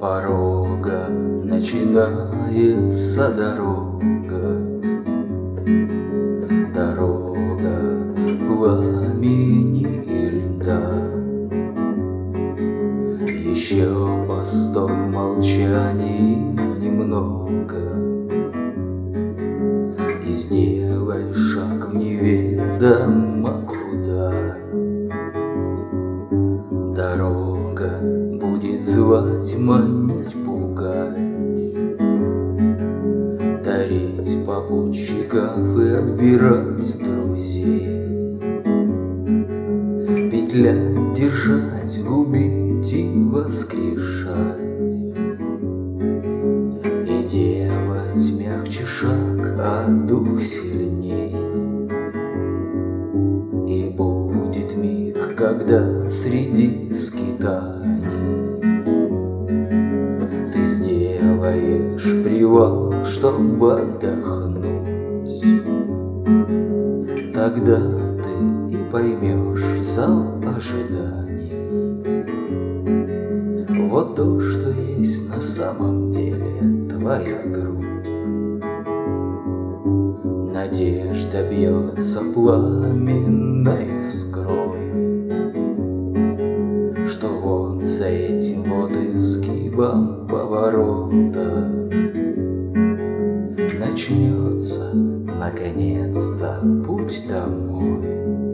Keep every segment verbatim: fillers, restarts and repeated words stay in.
порога начинается дорога, дорога пламени и льда. Еще постой в молчании немного и сделай шаг в неведомо куда. Дорога будет звать, манить, пугать, дарить попутчиков и отбирать друзей. Петлять, держать, губить и воскрешать, и делать мягче шаг, а дух сильней. И будет миг, когда среди скитаний ты сделаешь привал, чтобы отдохнуть. Тогда ты и поймешь зал ожиданий. Вот то, что есть на самом деле твоя грудь. Надежда бьется пламенной искрой, что вот за этим вот изгибом поворота начнется наконец-то путь домой,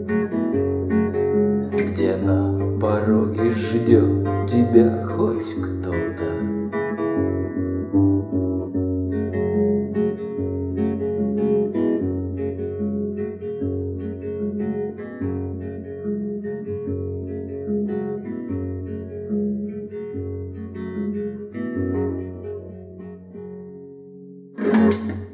где на пороге ждет тебя хоть кто-то. Просто